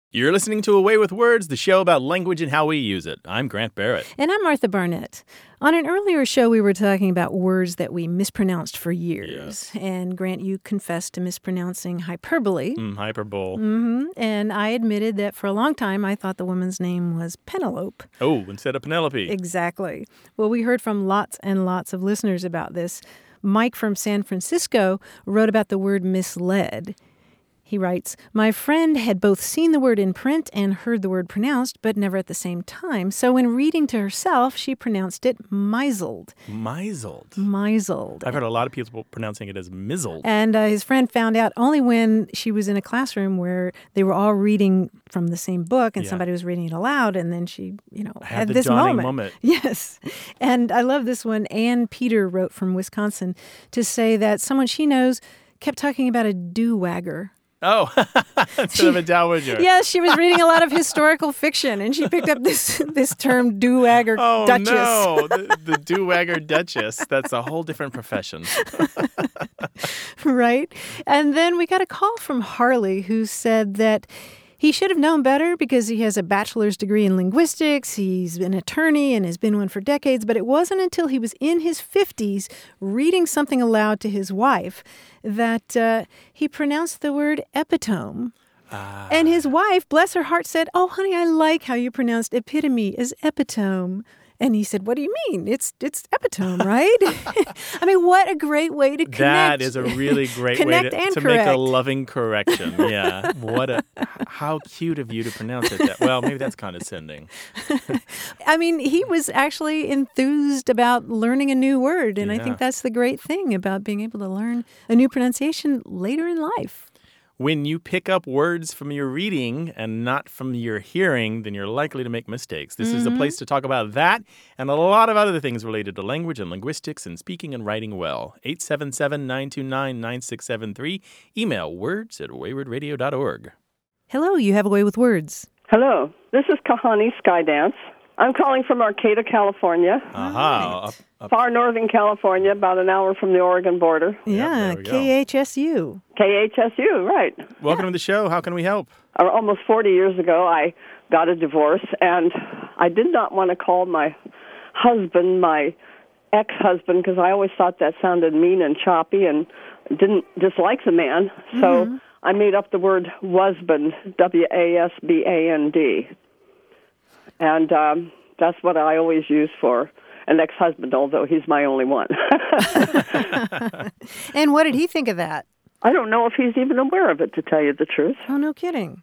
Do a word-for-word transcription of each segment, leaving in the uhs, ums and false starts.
You're listening to Away with Words, the show about language and how we use it. I'm Grant Barrett. And I'm Martha Barnett. On an earlier show, we were talking about words that we mispronounced for years. Yes. And Grant, you confessed to mispronouncing hyperbole. Mm, hyperbole. Mm-hmm. And I admitted that for a long time, I thought the woman's name was Penelope. Oh, instead of Penelope. Exactly. Well, we heard from lots and lots of listeners about this. Mike from San Francisco wrote about the word misled. He writes, my friend had both seen the word in print and heard the word pronounced, but never at the same time. So when reading to herself, she pronounced it misled. Misled. Misled. I've heard a lot of people pronouncing it as mizzled. And uh, his friend found out only when she was in a classroom where they were all reading from the same book and Yeah. somebody was reading it aloud. And then she, you know, Had had the this dawning moment. moment. Yes. And I love this one. Ann Peter wrote from Wisconsin to say that someone she knows kept talking about a do-wagger. Oh, instead of a dowager. Yes, she was reading a lot of historical fiction, and she picked up this this term do-wagger Oh, duchess. no, the, the do-wagger duchess. That's a whole different profession. Right? And then we got a call from Harley who said that he should have known better because he has a bachelor's degree in linguistics, he's an attorney and has been one for decades, but it wasn't until he was in his fifties reading something aloud to his wife that uh, he pronounced the word epitome. Ah. And his wife, bless her heart, said, oh, honey, I like how you pronounced epitome as epitome. And he said, what do you mean? It's it's epitome, right? I mean, what a great way to connect. That is a really great way Connect to, and to make a correct. loving correction. Yeah. What a, how cute of you to pronounce it that. Well, maybe that's condescending. I mean, he was actually enthused about learning a new word. And I Yeah. think that's the great thing about being able to learn a new pronunciation later in life. When you pick up words from your reading and not from your hearing, then you're likely to make mistakes. This is a place to talk about that and a lot of other things related to language and linguistics and speaking and writing well. eight seven seven, nine two nine, nine six seven three. Email words at wayward radio dot org. Hello, you have a way with words. Hello, this is Kahani Skydance. I'm calling from Arcata, California, Aha. Up, up. far northern California, about an hour from the Oregon border. Yeah, there we go. K H S U. K H S U, right. Welcome to the show. How can we help? Uh, Almost forty years ago, I got a divorce, and I did not want to call my husband my ex-husband because I always thought that sounded mean and choppy and didn't dislike the man. So I made up the word wasband, W A S B A N D. And um, that's what I always use for an ex-husband, although he's my only one. And what did he think of that? I don't know if he's even aware of it, to tell you the truth. Oh, no kidding.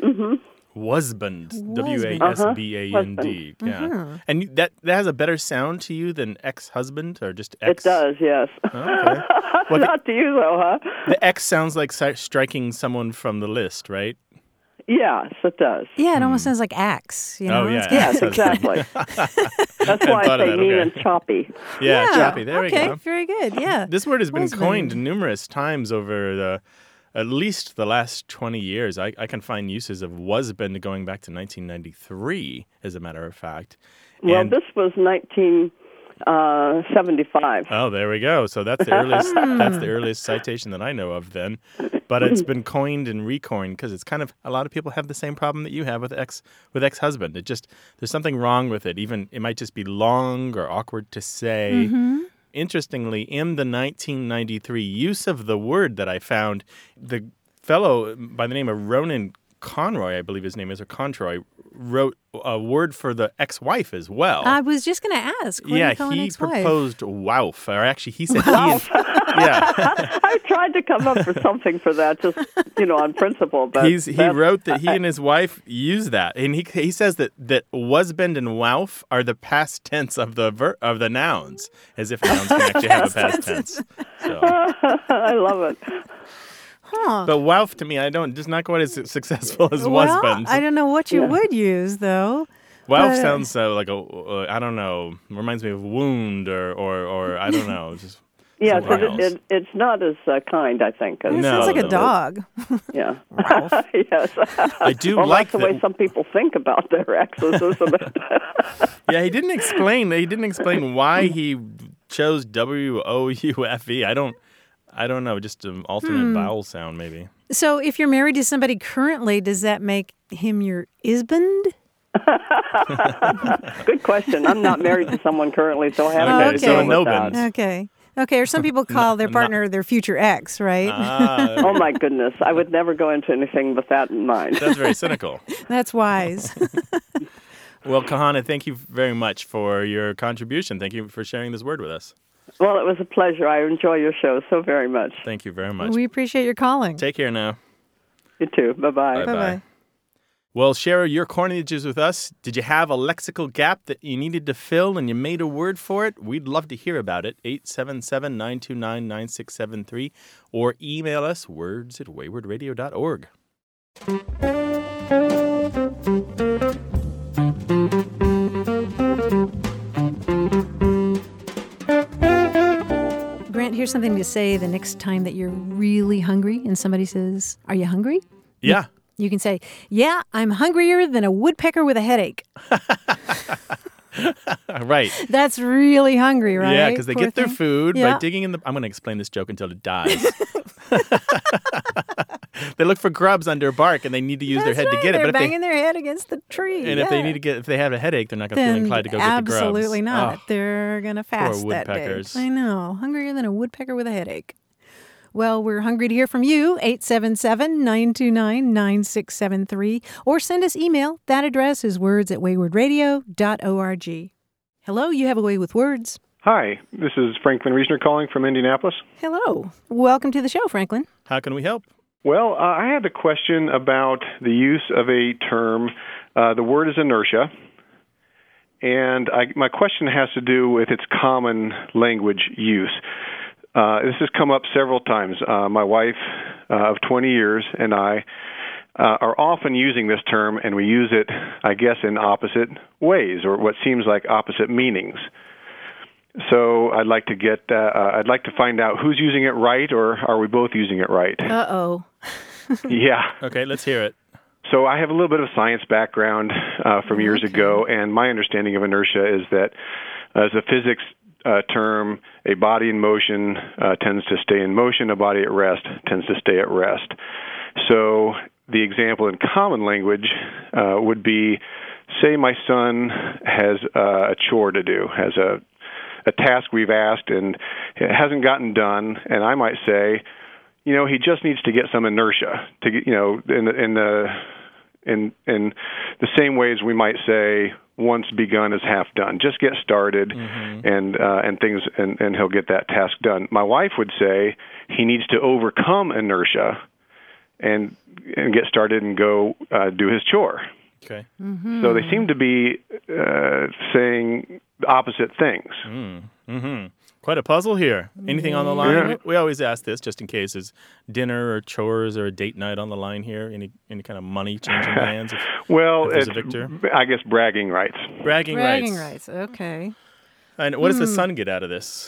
Wasband. W A S B A N D. Uh-huh. Yeah. And you- that, that has a better sound to you than ex-husband or just ex? It does, yes. Okay. Well, the, Not to you, though, huh? the X sounds like si- striking someone from the list, right? Yes, it does. Yeah, it almost sounds like axe. You know? Oh, yeah. It's- Yes, Ex-husband. exactly. That's why I thought of say that, mean okay. and choppy. Yeah, choppy. There okay, we go. very good. Yeah. This word has been Husband. coined numerous times over the at least the last twenty years. I, I can find uses of wasband going back to nineteen ninety-three, as a matter of fact. Well, And- this was nineteen seventy-five. Oh, there we go. So that's the earliest that's the earliest citation that I know of then. But it's been coined and recoined because it's kind of a lot of people have the same problem that you have with ex with ex-husband. It just there's something wrong with it. Even it might just be long or awkward to say. Interestingly, in the nineteen ninety-three use of the word that I found, the fellow by the name of Ronan Conroy, I believe his name is, or Controy, wrote a word for the ex-wife as well. I was just going to ask. What do yeah, you call an he ex-wife? proposed "wouf," or actually, he said he. And, yeah, I tried to come up with something for that, just, you know, on principle. But he's he that's- wrote that he and his wife use that, and he he says that that wasband and wouf are the past tense of the ver, of the nouns, as if nouns can actually have a past tense. So. I love it. Huh. But wouf to me, I don't, just not quite as successful as Well, wasband. I don't know what you Yeah. would use, though. Wouf but- sounds so like a, uh, I don't know, reminds me of wound or, or, or I don't know, just Yeah, something because else. it, it, it's not as uh, kind, I think. As, It No, sounds like no. a dog. Yeah. Wouf. Yes. I do well, like that's the way that- some people think about their exes, isn't it? Yeah, he didn't explain, he didn't explain why he chose W O U F E. I don't, I don't know, just an alternate Hmm. vowel sound, maybe. So if you're married to somebody currently, does that make him your isband? Good question. I'm not married to someone currently, so I haven't Oh, had to okay. deal So with no that. bins. Okay. Okay, or some people call their no. partner their future ex, right? Ah, there we Oh, go. my goodness. I would never go into anything with that in mind. That's very cynical. That's wise. Well, Kahana, thank you very much for your contribution. Thank you for sharing this word with us. Well, it was a pleasure. I enjoy your show so very much. Thank you very much. We appreciate your calling. Take care now. You too. Bye-bye. Bye. Bye-bye. Well, share your coinages with us. Did you have a lexical gap that you needed to fill and you made a word for it? We'd love to hear about it. eight seven seven, nine two nine, nine six seven three or email us words at wayward radio dot org. Grant, here's something to say the next time that you're really hungry and somebody says, "Are you hungry?" Yeah. You can say, "Yeah, I'm hungrier than a woodpecker with a headache." Right. That's really hungry, right? Yeah, because they Poor get their thing. food Yeah. by digging in the... I'm going to explain this joke until it dies. They look for grubs under bark, and they need to use That's their head right. to get They're it. But if banging they, their head against the tree. and if they yeah. need to get, if they have a headache, they're not going to feel Then inclined to go get the grubs. absolutely not. Oh, They're going to fast that day. woodpeckers. I know. Hungrier than a woodpecker with a headache. Well, we're hungry to hear from you, eight seven seven, nine two nine, nine six seven three, or send us email. That address is words at wayward radio dot org. Hello, you have a way with words. Hi, this is Franklin Reisner calling from Indianapolis. Hello. Welcome to the show, Franklin. how can we help? Well, uh, I had a question about the use of a term. Uh, the word is inertia, and I, my question has to do with its common language use. Uh, this has come up several times. Uh, my wife uh, of twenty years and I uh, are often using this term, and we use it, I guess, in opposite ways, or what seems like opposite meanings. So I'd like to get, uh, uh, I'd like to find out who's using it right, or are we both using it right? Uh-oh. Yeah. Okay, let's hear it. So I have a little bit of science background uh, from years Okay. ago, and my understanding of inertia is that as a physics uh, term, a body in motion uh, tends to stay in motion, a body at rest tends to stay at rest. So the example in common language uh, would be, say my son has uh, a chore to do, has a, a task we've asked and it hasn't gotten done, and I might say, you know, he just needs to get some inertia to get, you know, in the, in the in in the same ways we might say once begun is half done. Just get started, Mm-hmm. and uh, and things, and, and he'll get that task done. My wife would say he needs to overcome inertia, and and get started and go uh, do his chore. Okay. So they seem to be uh, saying opposite things. Mm-hmm. Quite a puzzle here. Anything on the line? Yeah. We, we always ask this just in case. Is dinner or chores or a date night on the line here? Any any kind of money changing hands? If, Well, if there's it's, a victor? I guess bragging rights. bragging, Bragging rights. rights. Okay. And what does Hmm. the son get out of this?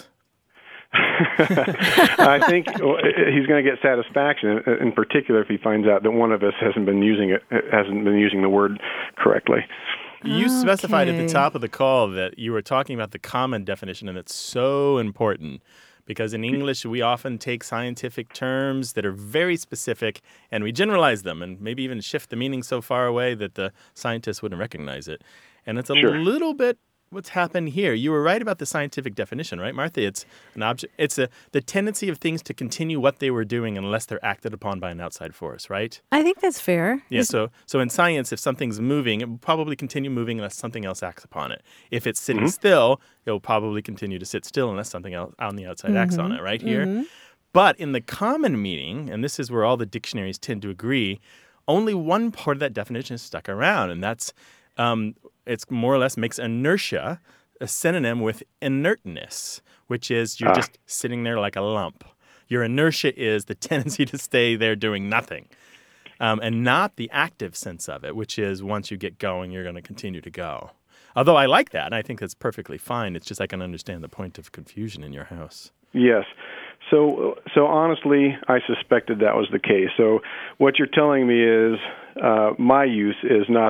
I think he's going to get satisfaction, in particular, if he finds out that one of us hasn't been using it, hasn't been using the word correctly. You specified at the Okay. top of the call that you were talking about the common definition, and it's so important because in English we often take scientific terms that are very specific and we generalize them and maybe even shift the meaning so far away that the scientists wouldn't recognize it. And it's a Sure. little bit what's happened here. You were right about the scientific definition, right, Martha? It's an object. It's a the tendency of things to continue what they were doing unless they're acted upon by an outside force, right? I think that's fair. Yeah, so so in science, if something's moving, it will probably continue moving unless something else acts upon it. If it's sitting still, it will probably continue to sit still unless something else on the outside acts on it, right here? But in the common meaning, and this is where all the dictionaries tend to agree, only one part of that definition is stuck around, and that's um, it's more or less makes inertia a synonym with inertness, which is you're Ah. just sitting there like a lump. Your inertia is the tendency to stay there doing nothing. Um, and not the active sense of it, which is once you get going, you're going to continue to go. Although I like that, and I think that's perfectly fine. It's just I can understand the point of confusion in your house. Yes. So, so honestly, I suspected that was the case. So, what you're telling me is uh, my use is not the proper common use, uh, and that my wife's use is more the common use. Is that correct? Yes, that's correct. Okay. All right. Well, I appreciate the information. Thank you.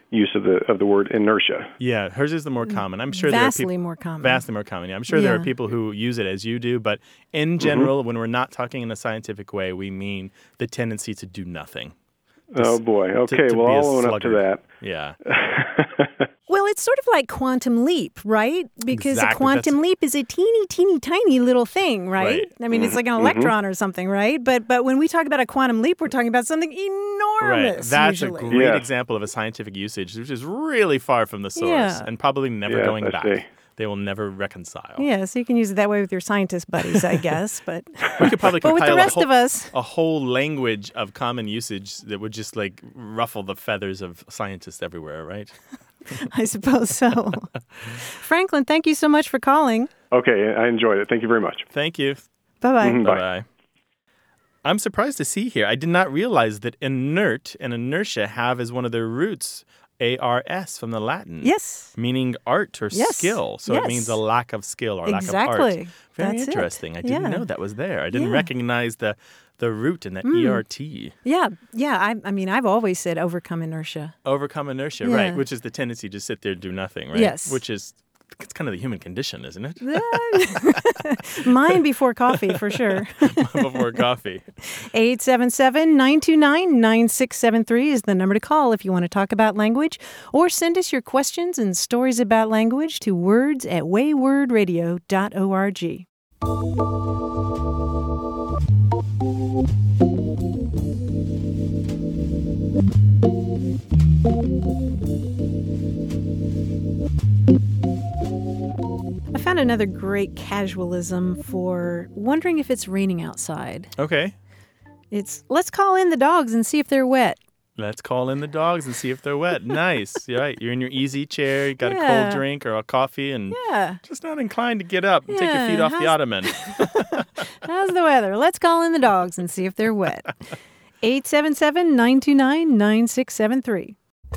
use of the of the word inertia. Yeah, hers is the more common. I'm sure there are Vastly people, more common. Vastly more common. Yeah, I'm sure there Yeah. are people who use it as you do, but in general, mm-hmm. when we're not talking in a scientific way, we mean the tendency to do nothing. Oh, boy. Okay, to, to well, I'll own sluggard. up to that. Yeah. Well, it's sort of like quantum leap, right? Because exactly. a quantum That's... leap is a teeny, teeny, tiny little thing, right? right. I mean, it's like an electron mm-hmm. or something, right? But but when we talk about a quantum leap, we're talking about something enormous. Right. That's usually. a great yeah. example of a scientific usage, which is really far from the source Yeah. and probably never yes, going I back. see. They will never reconcile. Yeah, so you can use it that way with your scientist buddies, I guess. But we could probably but with the compile rest a whole, of us, a whole language of common usage that would just like ruffle the feathers of scientists everywhere, right? I suppose so. Franklin, thank you so much for calling. Okay, I enjoyed it. Thank you very much. Thank you. Bye-bye. Mm-hmm, bye. Bye-bye. I'm surprised to see here. I did not realize that inert and inertia have as one of their roots A R S from the Latin. Yes. Meaning art or yes. skill. So yes. it means a lack of skill or exactly. lack of art. Very That's interesting. It. I didn't yeah. know that was there. I didn't yeah. recognize the the root in that mm. E R T. Yeah. Yeah. I, I mean, I've always said overcome inertia. Overcome inertia, yeah. right. Which is the tendency to sit there and do nothing, right? Yes. Which is it's kind of the human condition, isn't it? Mine before coffee, for sure. Before coffee. eight seven seven, nine two nine, nine six seven three is the number to call if you want to talk about language, or send us your questions and stories about language to words at wayword radio dot org. I found another great casualism for wondering if it's raining outside. Okay. It's, let's call in the dogs and see if they're wet. Let's call in the dogs and see if they're wet. Nice. You're right. You're in your easy chair. You got yeah. a cold drink or a coffee and yeah. just not inclined to get up and yeah. take your feet off How's, the ottoman. How's the weather? Let's call in the dogs and see if they're wet. eight seven seven, nine two nine, nine six seven three.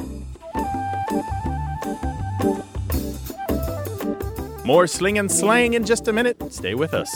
More sling and slang in just a minute. Stay with us.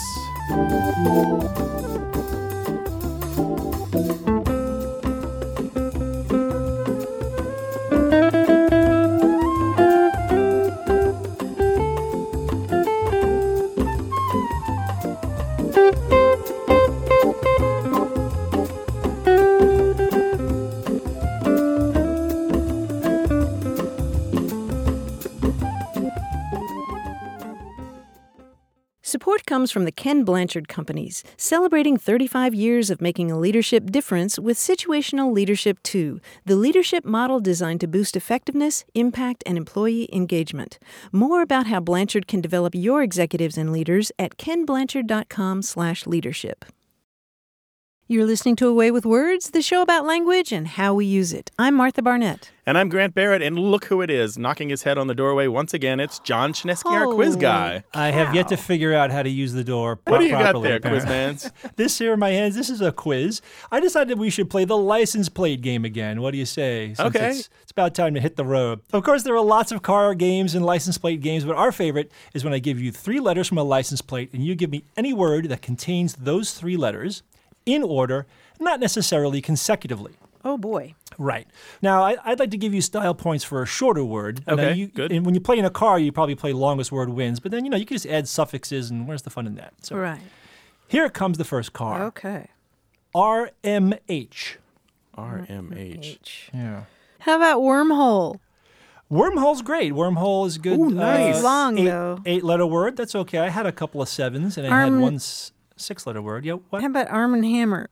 Support comes from the Ken Blanchard Companies, celebrating thirty-five years of making a leadership difference with Situational Leadership two, the leadership model designed to boost effectiveness, impact, and employee engagement. More about how Blanchard can develop your executives and leaders at ken blanchard dot com slash leadership. You're listening to A Way with Words, the show about language and how we use it. I'm Martha Barnett. And I'm Grant Barrett, and look who it is, knocking his head on the doorway once again. It's John Chinesky, our quiz guy. I have yet to figure out how to use the door pro- What do you properly. got there, Quizmans? This here in my hands, this is a quiz. I decided we should play the license plate game again. What do you say? Since okay. It's, it's about time to hit the road. Of course, there are lots of car games and license plate games, but our favorite is when I give you three letters from a license plate, and you give me any word that contains those three letters in order, not necessarily consecutively. Oh, boy. Right. Now, I, I'd like to give you style points for a shorter word. Okay, now you, good. And when you play in a car, you probably play longest word wins. But then, you know, you can just add suffixes, and where's the fun in that? So Right. here comes the first car. Okay. R M H. R M H. Yeah. How about wormhole? Wormhole's great. Wormhole is good. Ooh, nice. It's long, eight, though. Eight-letter word. That's okay. I had a couple of sevens, and I Arm- had one s- six-letter word. Yeah, what? How about arm and hammer?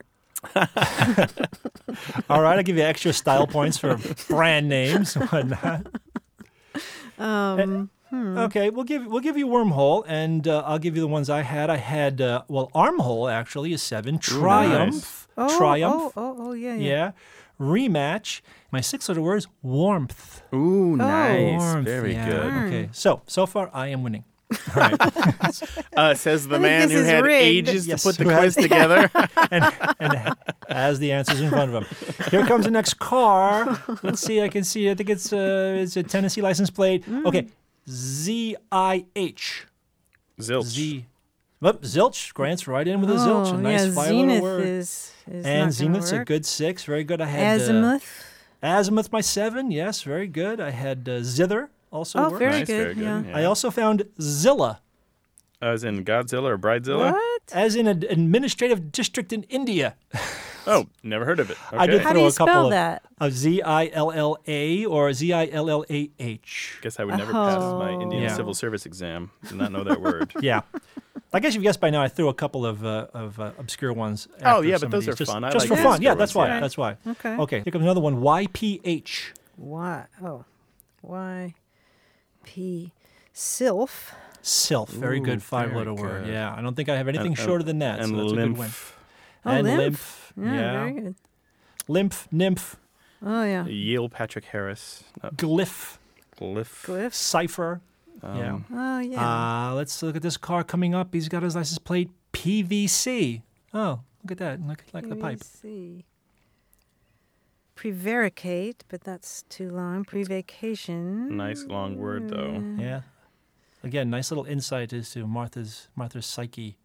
All right, I'll give you extra style points for brand names and whatnot. Um, hmm. Okay, we'll give we'll give you wormhole, and uh, I'll give you the ones I had. I had uh, well, armhole actually is seven. Triumph, Oh, triumph, Oh, oh, oh, yeah, yeah. yeah. Rematch. My six-letter word is warmth. Ooh, nice. Warmth, Very yeah. good. Okay, so so far I am winning. Right. uh, says the I think man this who is had rigged. ages Yes, to put the who quiz has- together. and, and has the answers in front of him. Here comes the next car. Let's see. I can see. I think it's uh, it's a Tennessee license plate. Okay, Z I H. Zilch. Z. Oh, zilch. Grant's right in with a Oh, zilch. A nice yeah, five-letter zenith word. is, is And not zenith's gonna a work. good six. Very good. I had uh, Azimuth. Azimuth, my seven. Yes, very good. I had uh, Zither, also Oh, works. very Nice, good. very good. Yeah. Yeah. I also found Zilla, As in Godzilla or Bridezilla? What? as in an administrative district in India. Oh, never heard of it. Okay. I did How do throw you a couple spell of, that? of Z I L L A or Z I L L A H. Guess I would never pass my Indian Yeah. civil service exam. Did not know that word. Yeah. I guess you've guessed by now I threw a couple of uh, of uh, obscure ones. Oh, after yeah, some but of those are these. just, fun. I Just like for the fun. Yeah, obscure that's ones, why. yeah. That's why. Okay. Okay, here comes another one. Y P H. Y. Oh. Y. P. Sylph. Sylph. Very Ooh, good five-letter very word. good. Yeah, I don't think I have anything And- shorter than that. And so that's a good win. lymph. Oh, and lymph. lymph. Yeah, Yeah. very good. Lymph, nymph, Oh, yeah. Yale Patrick Harris. Uh, glyph, glyph. Glyphs. cipher. Um, yeah. Oh, yeah. Uh, let's look at this car coming up. He's got his license plate P V C. Oh, look at that. Look like the pipe. P V C. Prevaricate, but that's too long. Prevacation. Nice long word, though. Yeah. Again, nice little insight as to Martha's Martha's psyche.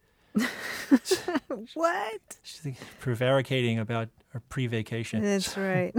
What? She's prevaricating about her pre-vacation. That's right.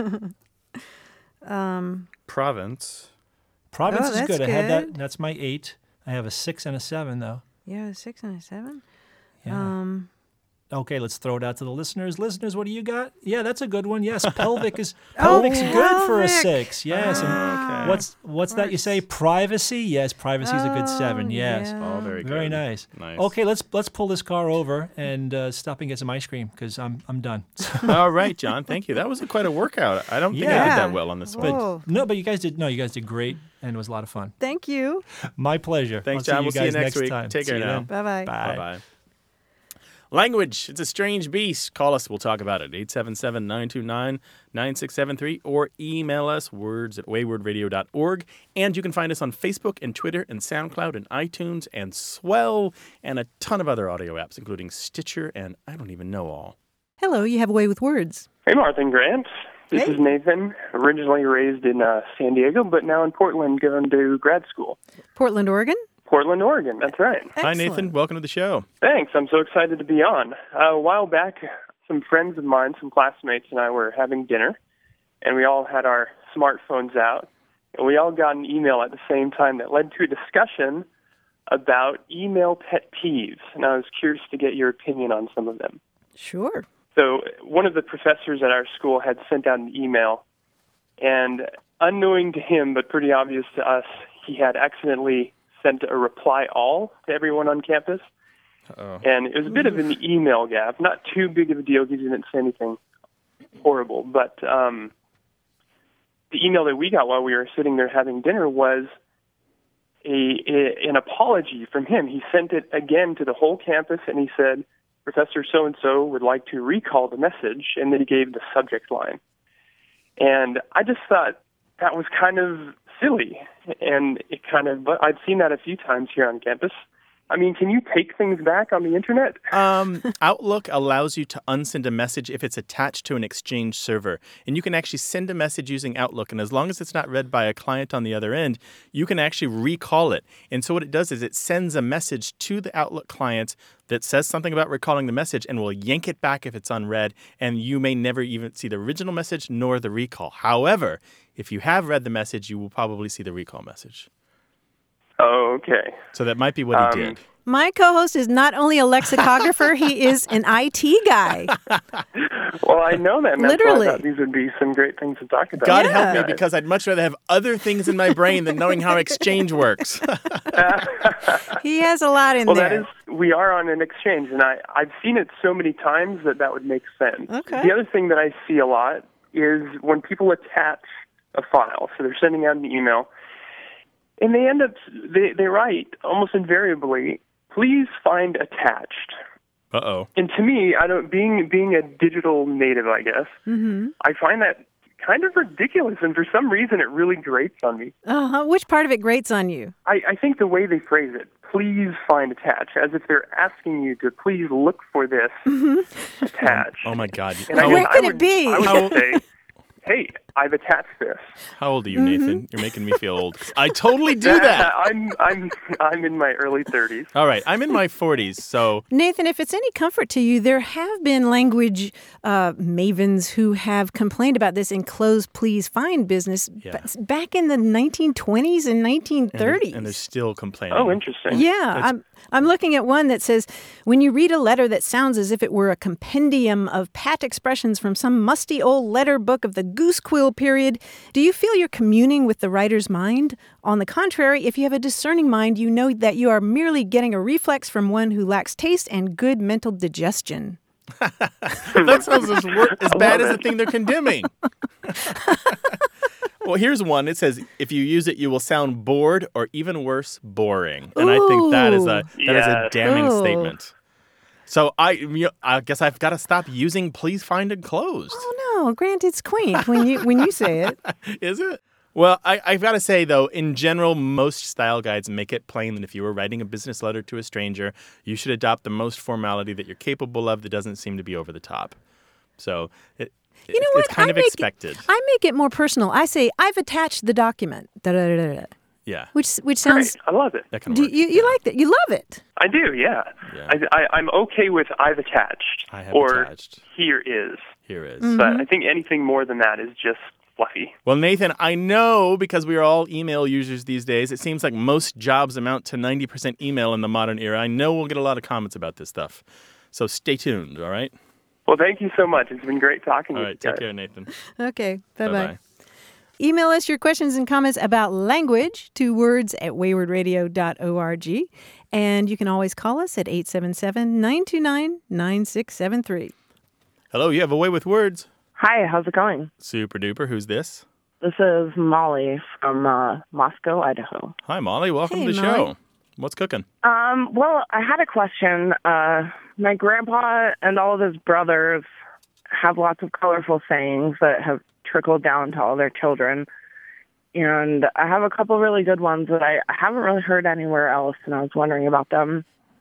um, Province. Province Oh, is that's good. I had that. good. That's my eight. I have a six and a seven though. yeah, a six and a seven. Yeah. Um, Okay, let's throw it out to the listeners. Listeners, what do you got? Yeah, that's a good one. Yes, pelvic is Oh, pelvic's good for a pelvic. six. Yes, and Okay. what's what's that you say? Privacy? Yes, privacy is a good seven. Oh, Yes, yeah. Oh, very good. very nice. Nice. Okay, let's let's pull this car over and uh, stop and get some ice cream because I'm I'm done. All right, John. Thank you. That was a, quite a workout. I don't think I Yeah. did that well on this one. But Whoa. no, but you guys did no, you guys did great and it was a lot of fun. Thank you. My pleasure. Thanks, I'll John. See We'll see you guys next week. time. Take See care you now. then. Bye-bye. Bye. Bye-bye. Language. It's a strange beast. Call us. We'll talk about it. eight seven seven, nine two nine, nine six seven three or email us words at wayward radio dot org. And you can find us on Facebook and Twitter and SoundCloud and iTunes and Swell and a ton of other audio apps, including Stitcher and I don't even know all. Hello, you have a way with words. Hey, Martha and Grant. This Hey. is Nathan, originally raised in uh, San Diego, but now in Portland going to grad school. Portland, Oregon. Portland, Oregon, that's right. Hi, Excellent. Nathan. Welcome to the show. Thanks, I'm so excited to be on. Uh, a while back, some friends of mine, some classmates, and I were having dinner, and we all had our smartphones out, and we all got an email at the same time that led to a discussion about email pet peeves, and I was curious to get your opinion on some of them. Sure. So one of the professors at our school had sent out an email, and unknowing to him, but pretty obvious to us, he had accidentally sent a reply all to everyone on campus. Uh-oh. And it was a bit of an email gap, not too big of a deal because he didn't say anything horrible. But um, the email that we got while we were sitting there having dinner was a, a an apology from him. He sent it again to the whole campus, and he said, Professor so-and-so would like to recall the message, and then he gave the subject line. And I just thought that was kind of silly, and it kind of, but I've seen that a few times here on campus. I mean, can you take things back on the internet? Um, Outlook allows you to unsend a message if it's attached to an Exchange server. And you can actually send a message using Outlook. And as long as it's not read by a client on the other end, you can actually recall it. And so what it does is it sends a message to the Outlook client that says something about recalling the message and will yank it back if it's unread. And you may never even see the original message nor the recall. However, if you have read the message, you will probably see the recall message. Oh, okay. So that might be what he Um, did. My co-host is not only a lexicographer, he is an I T guy. Well, I know that. And that's Literally. why I thought these would be some great things to talk about. God Yeah. help me, Guys. because I'd much rather have other things in my brain than knowing how Exchange works. He has a lot in Well, there. that is, we are on an exchange, and I, I've seen it so many times that that would make sense. Okay. The other thing that I see a lot is when people attach a file, so they're sending out an email, and they end up, they, they write almost invariably, please find attached. Uh-oh. And to me, I don't, being being a digital native, I guess, Mm-hmm. I find that kind of ridiculous, and for some reason it really grates on me. Uh-huh. Which part of it grates on you? I, I think the way they phrase it, please find attached, as if they're asking you to please look for this attached. Oh, my God. And I How- guess Where I could it would- be? I would How- just say, hey, I've attached this. How old are you, Nathan? You're making me feel old. I totally do that. I'm I'm I'm in my early thirties. All right, I'm in my forties, so Nathan, if it's any comfort to you, there have been language uh, mavens who have complained about this enclose, please, find business Yeah. b- back in the nineteen twenties and nineteen thirties. and they're still complaining. Oh, interesting. Yeah, I'm, I'm looking at one that says, when you read a letter that sounds as if it were a compendium of pat expressions from some musty old letter book of the goose quill period, do you feel you're communing with the writer's mind? On the contrary, if you have a discerning mind, you know that you are merely getting a reflex from one who lacks taste and good mental digestion. That sounds as, wor- as bad as the thing they're condemning. Well, here's one. It says, if you use it, you will sound bored or even worse, boring. And I think that is a that is a Yes. damning Ooh. statement. So I you know, I guess I've got to stop using please, find, and closed. Oh no, Grant, it's quaint when you when you say it. Is it? Well, I, I've got to say, though, in general, most style guides make it plain that if you were writing a business letter to a stranger, you should adopt the most formality that you're capable of that doesn't seem to be over the top. So it, You know it's what? kind I of make expected. It, I make it more personal. I say I've attached the document. Da, da, da, da, da. Yeah, Which which Great. sounds. I love it. that can Do work. you, you like that? You love it. I do, yeah. Yeah. I, I, I'm okay with I've attached. I have or attached. here is. Here is. Mm. But I think anything more than that is just fluffy. Well, Nathan, I know because we are all email users these days, it seems like most jobs amount to ninety percent email in the modern era. I know we'll get a lot of comments about this stuff. So stay tuned, all right? Well, thank you so much. It's been great talking All with right, you take guys. care, Nathan. Okay. Bye bye. Bye-bye. Email us your questions and comments about language to words at wayward radio dot org. And you can always call us at eight seven seven, nine two nine, nine six seven three. Hello, you have a way with words. Hi, how's it going? Super duper. Who's this? This is Molly from uh, Moscow, Idaho. Hi, Molly. Welcome Hey, to the Molly. show. What's cooking? Um, well, I had a question. Uh, my grandpa and all of his brothers have lots of colorful sayings that have trickled down to all their children. And I have a couple really good ones that I, I haven't really heard anywhere else, and I was wondering about them.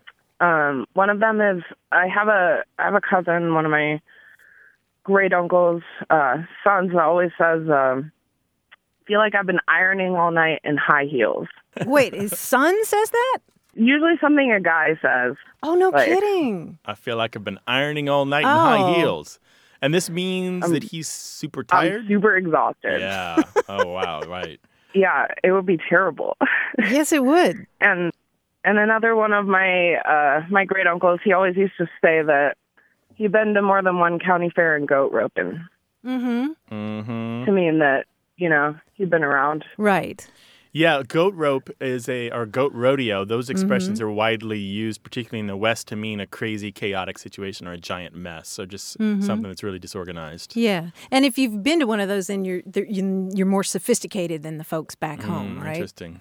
Um, one of them is I have a I have a cousin, one of my great uncle's uh, sons, that always says, um, "Feel like I've been ironing all night in high heels." Wait, his son says that? Usually something a guy says. Oh, no Like- kidding. I feel like I've been ironing all night in Oh. high heels. And this means Um, that he's super I'm tired? super exhausted. Yeah. Oh, wow. Right. Yeah, it would be terrible. Yes, it would. and and another one of my uh, my great uncles, he always used to say that he'd been to more than one county fair and goat roping Mm-hmm. Mm-hmm. to mean that, you know, he'd been around. Right. Yeah, goat rope is a, or goat rodeo. Those expressions are widely used, particularly in the West, to mean a crazy, chaotic situation or a giant mess. So just something that's really disorganized. Yeah. And if you've been to one of those, then you're they're- you- you're more sophisticated than the folks back home, Mm, right? Interesting.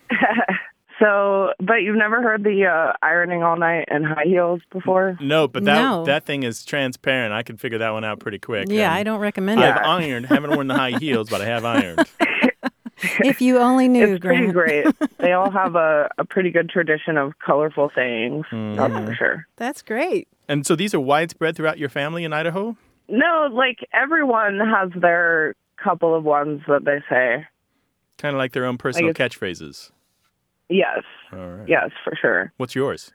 So, but you've never heard the uh, ironing all night in high heels before? No, but that No. that thing is transparent. I can figure that one out pretty quick. Yeah, And I don't recommend I've it. ironed, haven't worn the high heels, but I have ironed. If you only knew, It's pretty Grant. great. They all have a, a pretty good tradition of colorful sayings, that's for sure. That's great. And so these are widespread throughout your family in Idaho? No, like everyone has their couple of ones that they say. Kind of like their own personal guess- catchphrases. Yes, All right. yes, for sure. What's yours?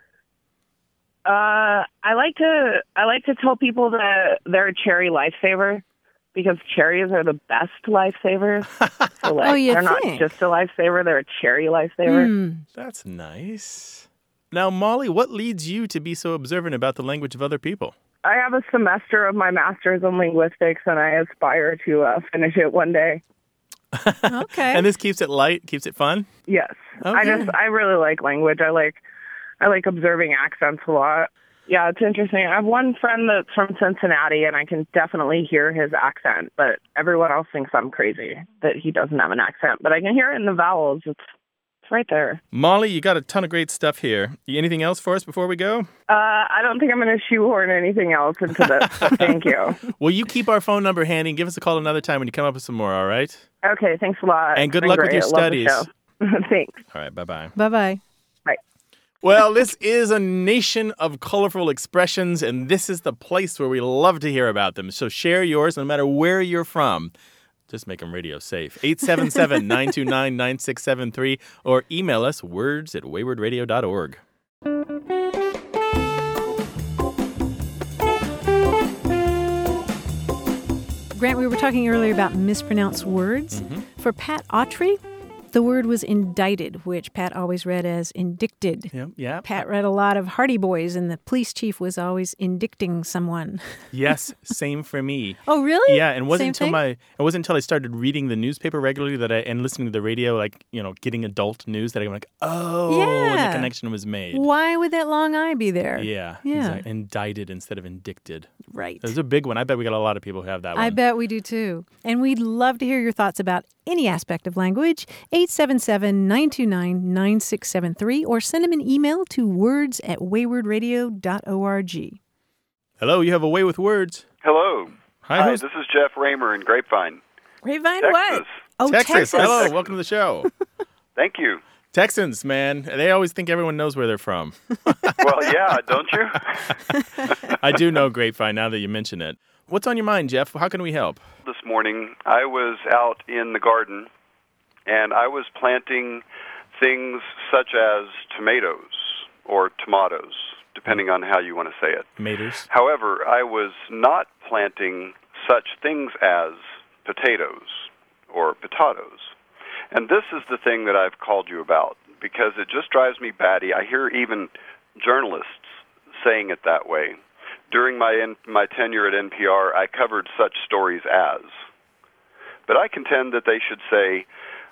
Uh, I like to I like to tell people that they're a cherry lifesaver because cherries are the best lifesavers. So like, Oh, you they're think? not just a lifesaver; they're a cherry lifesaver. Hmm. That's nice. Now, Molly, what leads you to be so observant about the language of other people? I have a semester of my master's in linguistics, and I aspire to uh, finish it one day. Okay. And this keeps it light, keeps it fun? Yes, I Okay. just I really like language. I like I like observing accents a lot. Yeah, it's interesting. I have one friend that's from Cincinnati, and I can definitely hear his accent, but everyone else thinks I'm crazy that he doesn't have an accent. But I can hear it in the vowels. It's it's right there. Molly, you got a ton of great stuff here. Anything else for us before we go? Uh, I don't think I'm going to shoehorn anything else into this, but thank you. Well, you keep our phone number handy and give us a call another time when you come up with some more, all right? Okay, thanks a lot. And good It's been luck with great. your I love the studies. show. Thanks. All right, bye-bye. Bye-bye. Well, this is a nation of colorful expressions, and this is the place where we love to hear about them. So share yours no matter where you're from. Just make them radio safe. eight seven seven, nine two nine, nine six seven three or email us words at wayward radio dot org. Grant, we were talking earlier about mispronounced words. Mm-hmm. For Pat Autry, the word was indicted, which Pat always read as indicted. Yeah, yeah. Pat read a lot of Hardy Boys, and the police chief was always indicting someone. Yes, same for me. Oh, really? Yeah, and it wasn't Same until thing? my it wasn't until I started reading the newspaper regularly that I and listening to the radio, like, you know, getting adult news, that I'm like, oh, Yeah. the connection was made. Why would that long I be there? Yeah, Yeah. exactly. Indicted instead of indicted. Right. There's a big one. I bet we got a lot of people who have that one. I bet we do too. And we'd love to hear your thoughts about any aspect of language. eight seven seven, nine two nine, nine six seven three or send them an email to words at wayward radio dot org. Hello, you have a way with words. Hello. Hi, Hi, who's- this is Jeff Raymer in Grapevine, Grapevine Texas. what? Oh, Texas. Texas. Hello, welcome to the show. Thank you. Texans, man, they always think everyone knows where they're from. Well, yeah, don't you? I do know Grapevine now that you mention it. What's on your mind, Jeff? How can we help? This morning, I was out in the garden, and I was planting things such as tomatoes or tomatoes, depending on how you want to say it. Maters. However, I was not planting such things as potatoes or potatoes. And this is the thing that I've called you about, because it just drives me batty. I hear even journalists saying it that way. During my N- my tenure at N P R, I covered such stories as. But I contend that they should say,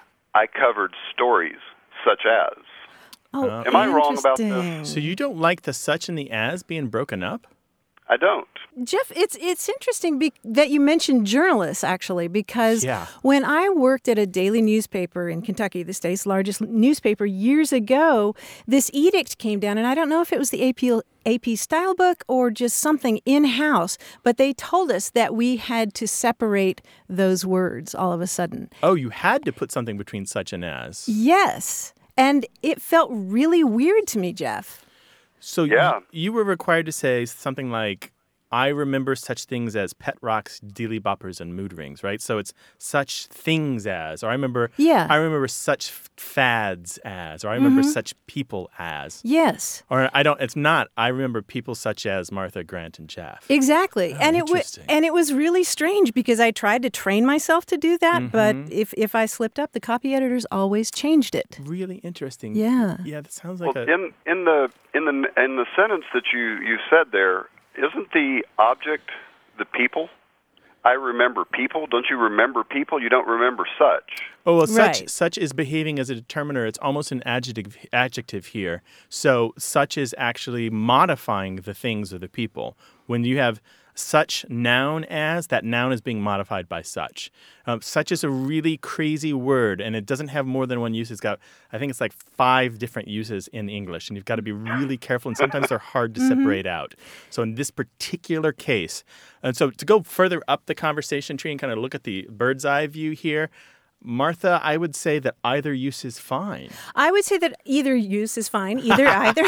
I covered stories such as. Oh, Am I wrong about this? interesting. So you don't like the such and the as being broken up? I don't. Jeff, it's it's interesting be- that you mentioned journalists, actually, because Yeah. when I worked at a daily newspaper in Kentucky, the state's largest newspaper, years ago, this edict came down, and I don't know if it was the A P, A P style book or just something in-house, but they told us that we had to separate those words all of a sudden. Oh, you had to put something between such and as. Yes, and it felt really weird to me, Jeff. So Yeah. you, you were required to say something like, I remember such things as pet rocks, dealy boppers, and mood rings, right? So it's such things as, or I remember, Yeah. I remember such f- fads as, or I remember Mm-hmm. such people as, Yes. or I don't. It's not. I remember people such as Martha, Grant, and Jeff. Exactly. Oh, and it was interesting. and it was really strange because I tried to train myself to do that, but Mm-hmm. if if I slipped up, the copy editors always changed it. Really interesting. Yeah. Yeah, that sounds like Well, a. in in the in the in the sentence that you, you said there, isn't the object the people? I remember people. Don't you remember people? You don't remember such. Oh, well, such Right. such is behaving as a determiner. It's almost an adjective adjective here. So such is actually modifying the things or the people. When you have such noun as, that noun is being modified by such. Um, such is a really crazy word, and it doesn't have more than one use. It's got, I think it's like five different uses in English, and you've got to be really careful, and sometimes they're hard to separate out. So in this particular case, and so to go further up the conversation tree and kind of look at the bird's eye view here, Martha, I would say that either use is fine. I would say that either use is fine, either either.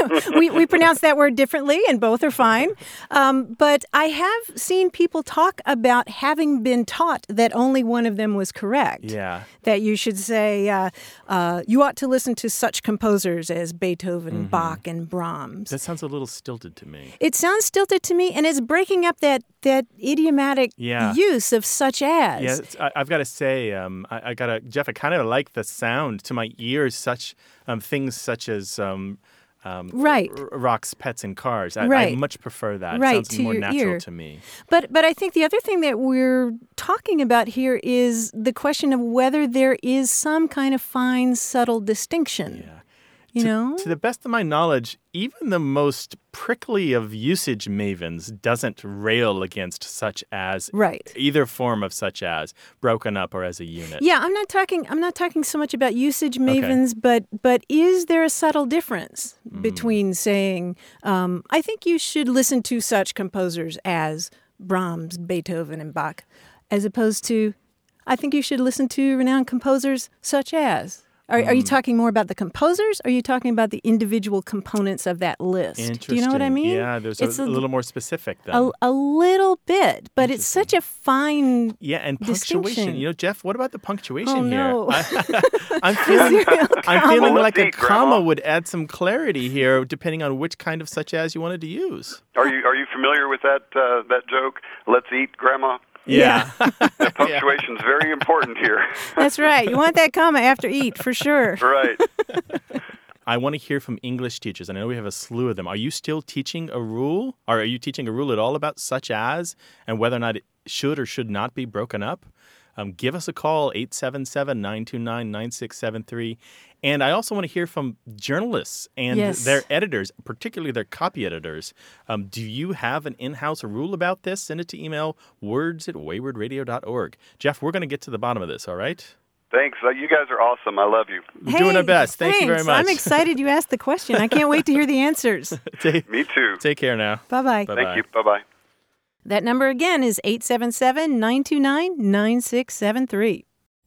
we we pronounce that word differently, and both are fine. Um, but I have seen people talk about having been taught that only one of them was correct. Yeah. That you should say uh, uh, you ought to listen to such composers as Beethoven, Bach, and Brahms. That sounds a little stilted to me. It sounds stilted to me, and it's breaking up that that idiomatic Yeah. use of such as. Yeah, it's, I, I've got to say, um, I, I got to, Jeff, I kind of like the sound to my ears, such um, things such as um, um, Right. r- rocks, pets, and cars. I, I Right. much prefer that. Right, It sounds to more your natural ear. to me. But but I think the other thing that we're talking about here is the question of whether there is some kind of fine, subtle distinction. Yeah. You to, know? To the best of my knowledge, even the most prickly of usage mavens doesn't rail against such as, Right. either form of such as, broken up or as a unit. Yeah, I'm not talking. I'm not talking so much about usage mavens, but but is there a subtle difference Hmm. between saying, um, "I think you should listen to such composers as Brahms, Beethoven, and Bach," as opposed to, "I think you should listen to renowned composers such as." Are, are you talking more about the composers? Or are you talking about the individual components of that list? Interesting. Do you know what I mean? Yeah, there's It's a, a little more specific then. A, a little bit, but it's such a fine Yeah, and punctuation. distinction. You know, Jeff, what about the punctuation Oh, here? no. I, I'm feeling, I'm comma. feeling Well, like a let's see, comma Grandma. would add some clarity here, depending on which kind of such as you wanted to use. Are you are you familiar with that uh, that joke? Let's eat, Grandma. Yeah. The punctuation's very important here. That's right. You want that comma after eat, for sure. Right. I want to hear from English teachers. I know we have a slew of them. Are you still teaching a rule? Or are you teaching a rule at all about such as and whether or not it should or should not be broken up? Um, give us a call, eight seven seven, nine two nine, nine six seven three. And I also want to hear from journalists and Yes. their editors, particularly their copy editors. Um, do you have an in-house rule about this? Send it to email, words at wayward radio dot org. Jeff, we're going to get to the bottom of this, all right? Thanks. Uh, you guys are awesome. I love you. We're doing our best. Thank you very thanks. much. I'm excited you asked the question. I can't wait to hear the answers. take, Me too. take care now. Bye-bye. Bye-bye. Thank you. Bye-bye. That number again is eight seven seven, nine two nine, nine six seven three.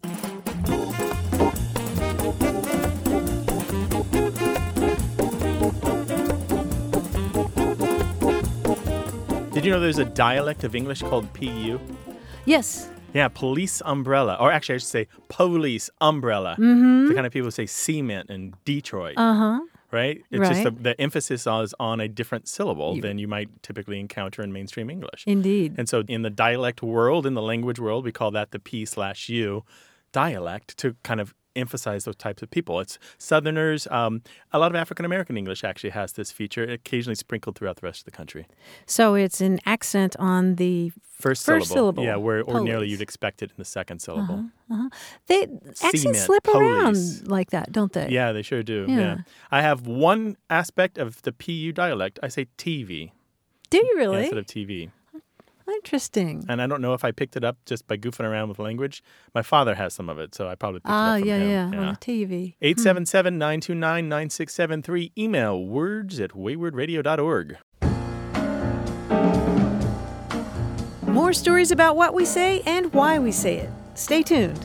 Did you know there's a dialect of English called P U? Yes. Yeah, police umbrella. Or actually, I should say police umbrella. Mm-hmm. The kind of people who say cement and Detroit. Uh-huh. Right? It's just the, Right. the emphasis is on a different syllable than you might typically encounter in mainstream English. Indeed. And so in the dialect world, in the language world, we call that the P slash U dialect to kind of emphasize those types of people. It's Southerners. Um, a lot of African-American English actually has this feature, occasionally sprinkled throughout the rest of the country. So it's an accent on the First, First syllable. Yeah, where ordinarily Police. you'd expect it in the second syllable. They accents Cement, slip police. around like that, don't they? Yeah, they sure do. Yeah. Yeah. I have one aspect of the P U dialect. I say T V Do you really? instead of T V. Interesting. And I don't know if I picked it up just by goofing around with language. My father has some of it, so I probably picked Ah, it up from yeah, him. yeah, on the T V. eight seven seven, nine two nine, nine six seven three. Email words at wayward radio dot org. More stories about what we say and why we say it. Stay tuned.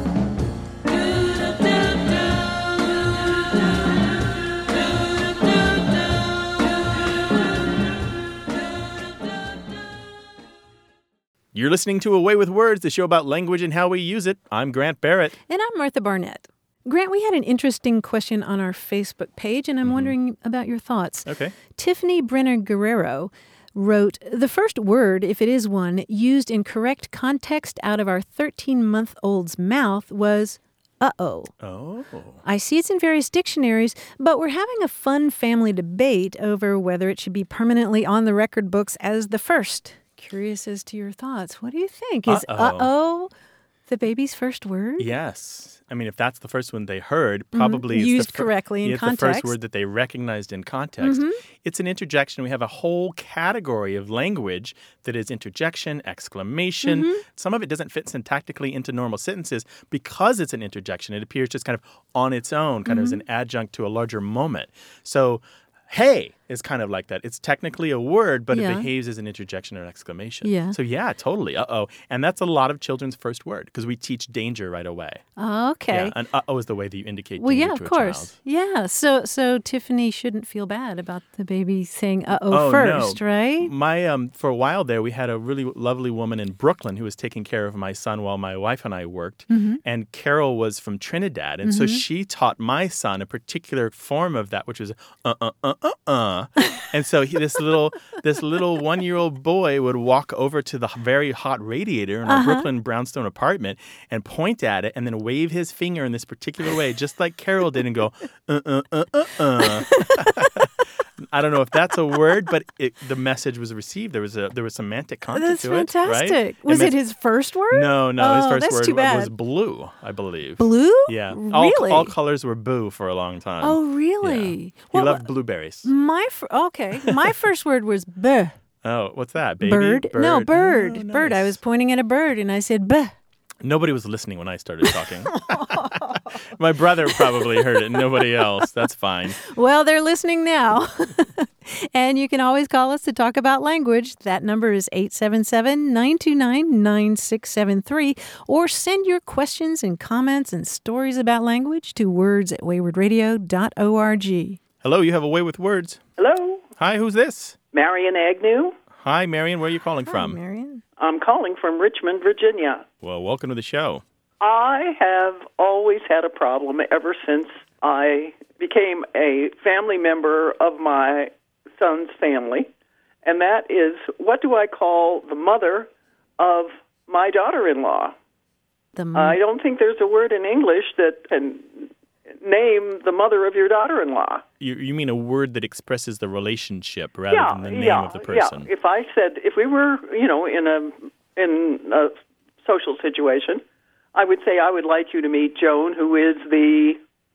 You're listening to Away with Words, the show about language and how we use it. I'm Grant Barrett. And I'm Martha Barnett. Grant, we had an interesting question on our Facebook page, and I'm Mm-hmm. wondering about your thoughts. Okay. Tiffany Brenner Guerrero wrote, the first word, if it is one, used in correct context out of our thirteen-month-old's mouth was uh-oh. Oh. I see it's in various dictionaries, but we're having a fun family debate over whether it should be permanently on the record books as the first. Curious as to your thoughts. What do you think? Is Uh-oh. uh-oh the baby's first word? Yes. I mean, if that's the first one they heard, probably it's Used the fir- correctly in yeah, it's the context. first word that they recognized in context. It's an interjection. We have a whole category of language that is interjection, exclamation. Some of it doesn't fit syntactically into normal sentences because it's an interjection. It appears just kind of on its own, kind of as an adjunct to a larger moment. So, hey is kind of like that. It's technically a word, but Yeah. it behaves as an interjection or an exclamation. Yeah. So, yeah, totally. Uh-oh. And that's a lot of children's first word because we teach danger right away. Oh, okay. Yeah, and uh-oh is the way that you indicate Well, danger yeah, to of a course. child. Yeah. So so Tiffany shouldn't feel bad about the baby saying uh-oh Oh, first, no. right? My um, for a while there, we had a really lovely woman in Brooklyn who was taking care of my son while my wife and I worked. Mm-hmm. And Carol was from Trinidad, and so she taught my son a particular form of that, which was uh uh uh uh uh. And so he, this little this little one year old boy would walk over to the very hot radiator in our Uh-huh. Brooklyn brownstone apartment and point at it, and then wave his finger in this particular way, just like Carol did, and go uh uh uh uh uh. I don't know if that's a word, but it, the message was received. There was a there was semantic content That's to it. fantastic. Right? Was meant- it his first word? No, no. His Oh, first that's word too was bad. blue, I believe. Blue? Yeah. All, Really? all colors were boo for a long time. Oh, Yeah. really? He Well, loved blueberries. My fr- okay. My first word was buh. Oh, what's that? Baby? Bird? No, bird. Oh, Bird. I nice. was pointing at a bird and I said buh. Nobody was listening when I started talking. My brother probably heard it, nobody else. That's fine. Well, they're listening now. And you can always call us to talk about language. That number is eight seven seven, nine two nine, nine six seven three. Or send your questions and comments and stories about language to words at wayward radio dot org. Hello, you have a way with words. Hello, Hi, who's this? Marion Agnew. Hi, Marion. Where are you calling Hi, from? Marion. I'm calling from Richmond, Virginia. Well, welcome to the show. I have always had a problem ever since I became a family member of my son's family, and that is, what do I call the mother of my daughter-in-law? The m- I don't think there's a word in English that can name the mother of your daughter-in-law. You you mean a word that expresses the relationship rather Yeah, than the name yeah, of the person? yeah. If I said, if we were, you know, in a in a social situation, I would say I would like you to meet Joan, who is the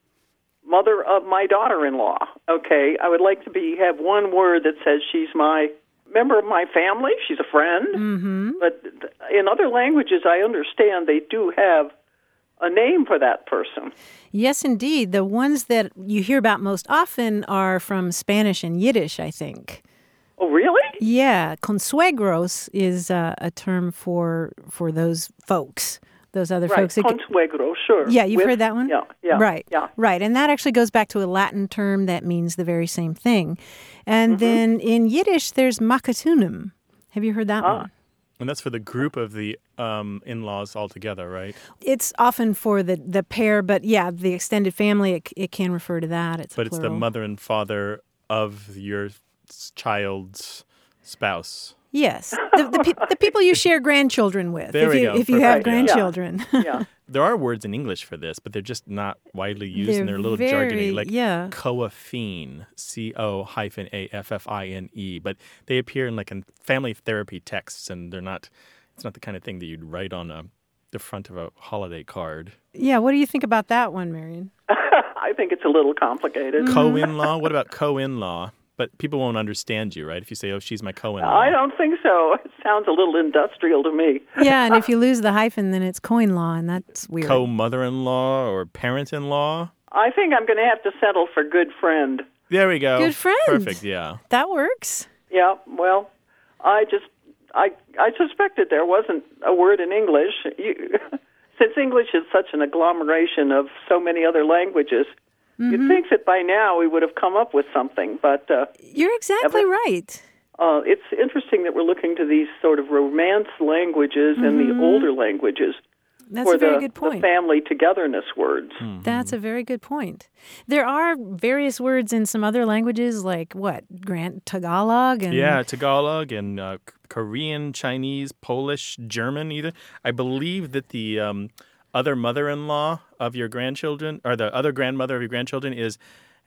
mother of my daughter-in-law. Okay, I would like to be have one word that says she's my member of my family. She's a friend. Mm-hmm. But in other languages, I understand they do have a name for that person. Yes, indeed. The ones that you hear about most often are from Spanish and Yiddish, I think. Oh, really? Yeah, consuegros is uh, a term for for those folks, those other Right, folks. It c- consuegro, sure. Yeah, you've With- heard that one? Yeah, yeah. Right, Yeah. right. And that actually goes back to a Latin term that means the very same thing. And Mm-hmm. then in Yiddish, there's makatunum. Have you heard that Ah. one? And that's for the group of the um, in-laws altogether, right? It's often for the, the pair, but yeah, the extended family, it, it can refer to that. It's But it's the plural. mother and father of your s- child's spouse. Yes, the, the, pe- the people you share grandchildren with, There if we you, go. if you have Perfect. Yeah. grandchildren. Yeah. There are words in English for this, but they're just not widely used, and they're a little very, jargony, like yeah. coaffine, C O hyphen A F F I N E. But they appear in like in family therapy texts, and they're not. It's not the kind of thing that you'd write on a, the front of a holiday card. Yeah, what do you think about that one, Marion? I think it's a little complicated. Co-in-law. What about co-in-law? But people won't understand you, right? If you say, "Oh, she's my co-in-law." I don't think so. It sounds a little industrial to me. Yeah, and if you lose the hyphen, then it's coin law, and that's weird. Co-mother-in-law or parent-in-law. I think I'm going to have to settle for good friend. There we go. Good friend. Perfect. Yeah. That works. Yeah, well, I just, I, I suspected there wasn't a word in English. You, since English is such an agglomeration of so many other languages, Mm-hmm. you'd think that by now we would have come up with something. But uh, You're exactly Ever- right. uh, it's interesting that we're looking to these sort of romance languages and the older languages That's for a very the, good the point. family togetherness words. That's a very good point. There are various words in some other languages, like what, Grant Tagalog, and Yeah, Tagalog and uh, K- Korean, Chinese, Polish, German, either. I believe that the um, other mother-in-law of your grandchildren, or the other grandmother of your grandchildren, is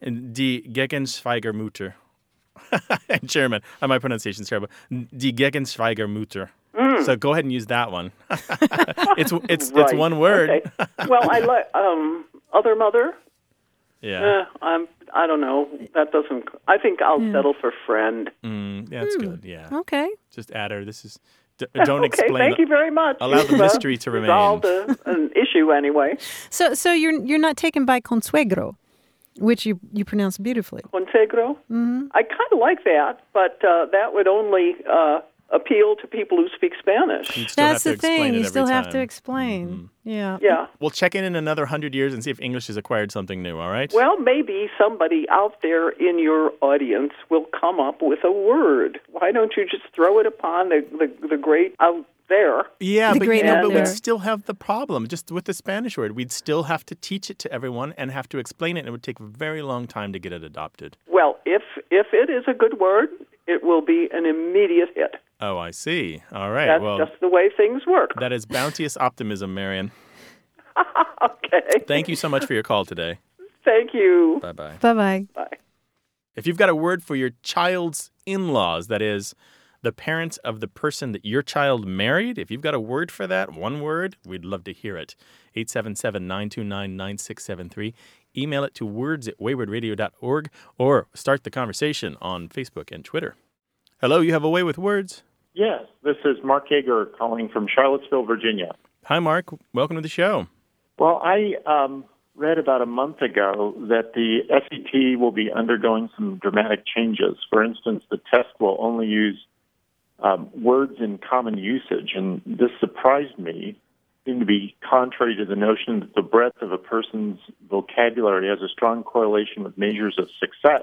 Die Gegenschweigermutter. In German. Uh, My pronunciation is terrible. Die Gegenschweigermutter. So go ahead and use that one. it's it's it's Right. one word. Okay. Well, I like um, other mother. Yeah. Eh, I'm. I don't know. That doesn't. I think I'll settle for friend. Mm, yeah, that's good. Yeah. Okay. Just add her. This is. D- don't okay. explain. Thank you very much. Allow the You've, uh, mystery to remain. Resolved a, an issue anyway. So so you're you're not taken by consuegro, which you, you pronounce beautifully. Contegro. Mm-hmm. I kind of like that, but uh, that would only uh, appeal to people who speak Spanish. You'd still That's have the to explain thing. it You every still have to time. explain. Yeah. Yeah. We'll check in in another hundred years and see if English has acquired something new. All right. Well, maybe somebody out there in your audience will come up with a word. Why don't you just throw it upon the the, the great out there? Yeah, The but, great you know, out but there. we'd still have the problem just with the Spanish word. We'd still have to teach it to everyone and have to explain it, and it would take a very long time to get it adopted. Well, if if it is a good word, it will be an immediate hit. Oh, I see. All right. That's well, just the way things work. that is bounteous optimism, Marion. Okay. Thank you so much for your call today. Thank you. Bye-bye. Bye-bye. Bye. If you've got a word for your child's in-laws, that is, the parents of the person that your child married, if you've got a word for that, one word, we'd love to hear it. eight seven seven, nine two nine, nine six seven three. Email it to words at wayward radio dot org or start the conversation on Facebook and Twitter. Hello, you have a way with words. Yes, this is Mark Hager calling from Charlottesville, Virginia. Hi, Mark. Welcome to the show. Well, I um, read about a month ago that the S A T will be undergoing some dramatic changes. For instance, the test will only use um, words in common usage, and this surprised me. It seemed to be contrary to the notion that the breadth of a person's vocabulary has a strong correlation with measures of success.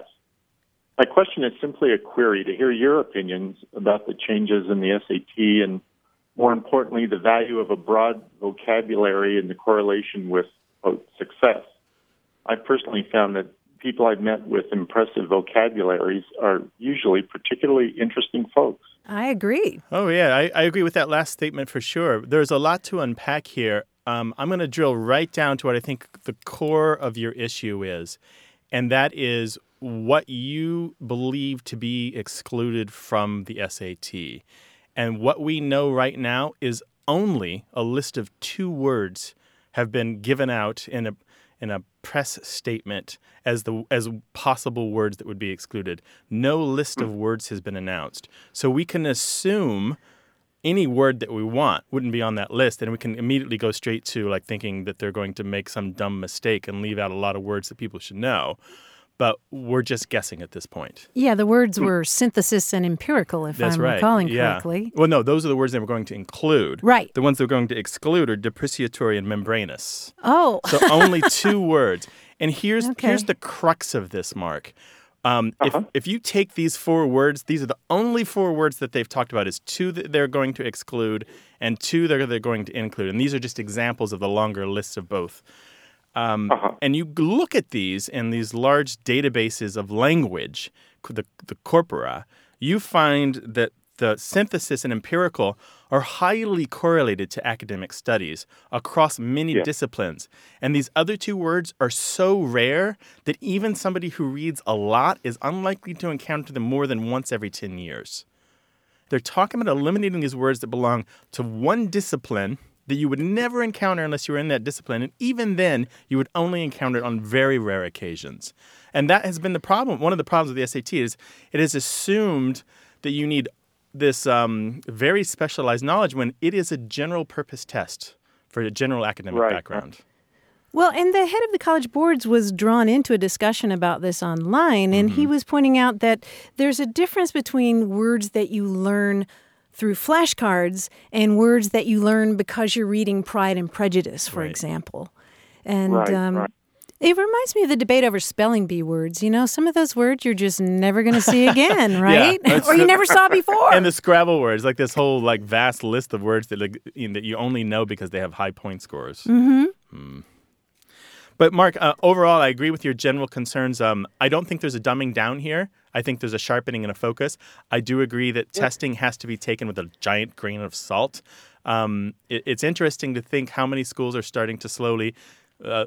My question is simply a query to hear your opinions about the changes in the S A T and, more importantly, the value of a broad vocabulary and the correlation with quote, success. I've personally found that people I've met with impressive vocabularies are usually particularly interesting folks. I agree. Oh, yeah, I, I agree with that last statement for sure. There's a lot to unpack here. Um, I'm going to drill right down to what I think the core of your issue is, and that is what you believe to be excluded from the S A T. And what we know right now is only a list of two words have been given out in a in a press statement as the as possible words that would be excluded. No list of words has been announced. So we can assume any word that we want wouldn't be on that list, and we can immediately go straight to like thinking that they're going to make some dumb mistake and leave out a lot of words that people should know. But we're just guessing at this point. Yeah, the words were synthesis and empirical, if That's I'm right. recalling yeah. correctly. Well, no, those are the words they were going to include. Right. The ones they're going to exclude are depreciatory and membranous. Oh. So only two words. And here's Okay. here's the crux of this, Mark. Um, Uh-huh. If if you take these four words, these are the only four words that they've talked about is two that they're going to exclude and two that they're going to include. And these are just examples of the longer list of both. Um, Uh-huh. And you look at these in these large databases of language, the, the corpora, you find that the synthesis and empirical are highly correlated to academic studies across many Yeah. disciplines. And these other two words are so rare that even somebody who reads a lot is unlikely to encounter them more than once every ten years. They're talking about eliminating these words that belong to one discipline that you would never encounter unless you were in that discipline. And even then, you would only encounter it on very rare occasions. And that has been the problem. One of the problems with the S A T is it is assumed that you need this um, very specialized knowledge when it is a general purpose test for a general academic Right. background. Well, and the head of the College Boards was drawn into a discussion about this online, and Mm-hmm. he was pointing out that there's a difference between words that you learn through flashcards and words that you learn because you're reading Pride and Prejudice, for Right. example. And Right, um, right. it reminds me of the debate over spelling bee words. You know, some of those words you're just never going to see again, right? that's or you the- never saw before. And the Scrabble words, like this whole like vast list of words that like, you know, that you only know because they have high point scores. Mm-hmm. Mm. But Mark, uh, overall, I agree with your general concerns. Um, I don't think there's a dumbing down here. I think there's a sharpening and a focus. I do agree that testing has to be taken with a giant grain of salt. Um, it, it's interesting to think how many schools are starting to slowly uh,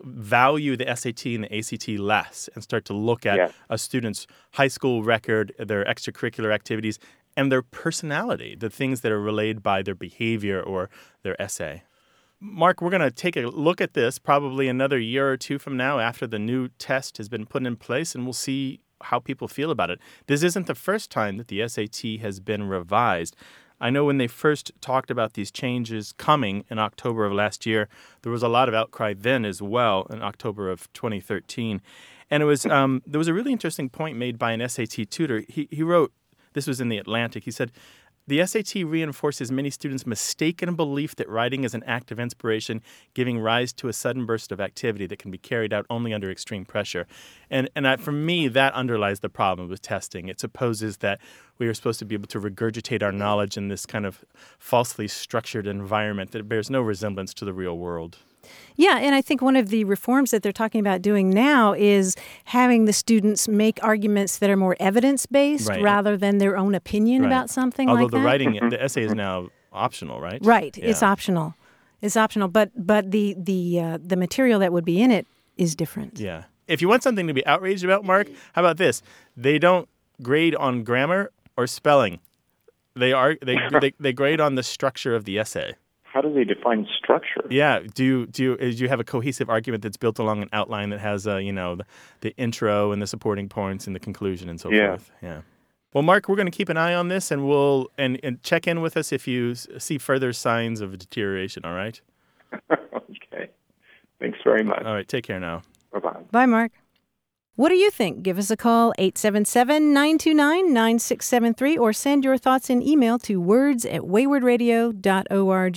value the S A T and the A C T less and start to look at Yeah. a student's high school record, their extracurricular activities, and their personality, the things that are relayed by their behavior or their essay. Mark, we're going to take a look at this probably another year or two from now after the new test has been put in place, and we'll see how people feel about it. This isn't the first time that the S A T has been revised. I know when they first talked about these changes coming in October of last year, there was a lot of outcry then as well in October of twenty thirteen. And it was um, there was a really interesting point made by an S A T tutor. He, he wrote, this was in The Atlantic, he said, "The S A T reinforces many students' mistaken belief that writing is an act of inspiration, giving rise to a sudden burst of activity that can be carried out only under extreme pressure." And and I, for me, that underlies the problem with testing. It supposes that we are supposed to be able to regurgitate our knowledge in this kind of falsely structured environment that bears no resemblance to the real world. Yeah, and I think one of the reforms that they're talking about doing now is having the students make arguments that are more evidence-based Right. rather than their own opinion Right. about something Although like the that. writing, the essay is now optional, right? Right, it's Yeah. optional. It's optional, but but the the uh, the material that would be in it is different. Yeah. If you want something to be outraged about, Mark, how about this? They don't grade on grammar or spelling. They are they they, they grade on the structure of the essay. How do they define structure? Yeah. Do you do you, do you have a cohesive argument that's built along an outline that has uh, you know the, the intro and the supporting points and the conclusion and so Yeah. forth? Yeah. Well, Mark, we're going to keep an eye on this, and we'll and, and check in with us if you s- see further signs of deterioration. All right. Okay. Thanks very very much. All right, take care now. Bye-bye. Bye, Mark. What do you think? Give us a call, eight seven seven, nine two nine, nine six seven three, or send your thoughts in email to words at wayward radio dot org.